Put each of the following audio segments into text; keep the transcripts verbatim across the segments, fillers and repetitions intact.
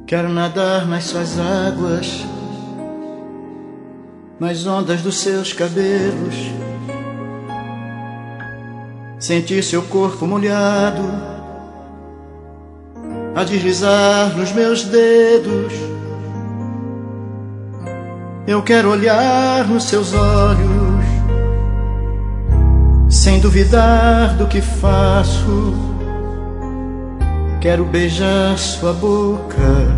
Quero nadar nas suas águas, nas ondas dos seus cabelos, sentir seu corpo molhado a deslizar nos meus dedos. Eu quero olhar nos seus olhos, sem duvidar do que faço. Quero beijar sua boca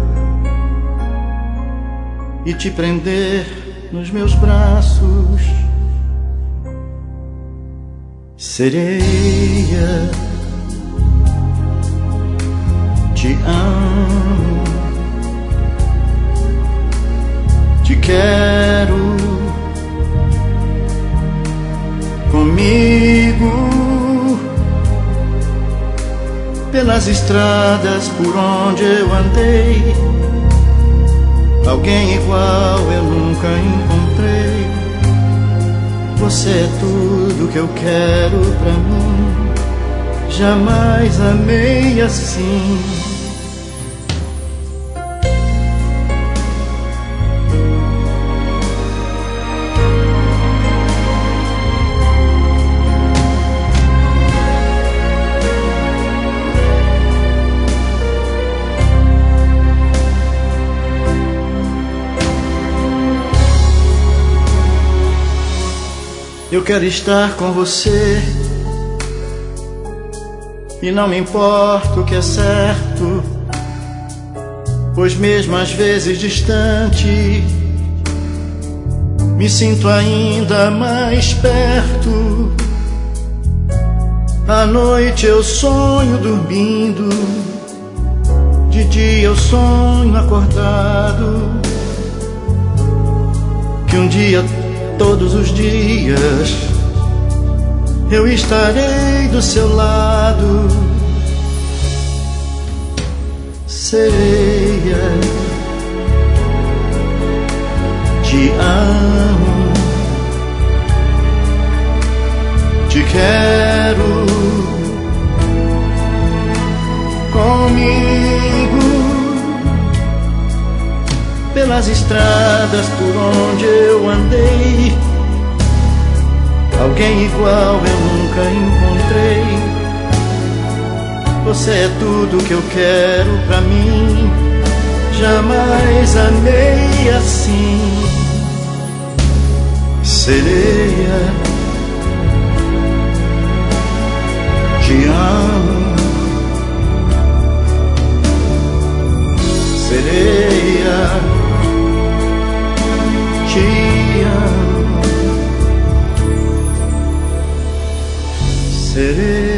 e te prender nos meus braços. Sereia, te amo, te quero comigo pelas estradas por onde eu andei. Alguém igual eu nunca encontrei. Você é tudo que eu quero pra mim. Jamais amei assim. Eu quero estar com você e não me importa o que é certo, pois mesmo às vezes distante me sinto ainda mais perto. À noite eu sonho dormindo, de dia eu sonho acordado, que um dia, todos os dias, eu estarei do seu lado. Sereia, te amo, te quero comigo pelas estradas por onde eu andei. Alguém igual eu nunca encontrei. Você é tudo que eu quero pra mim. Jamais amei assim. Sereia, te amo. Sereia, te amo. Sereia.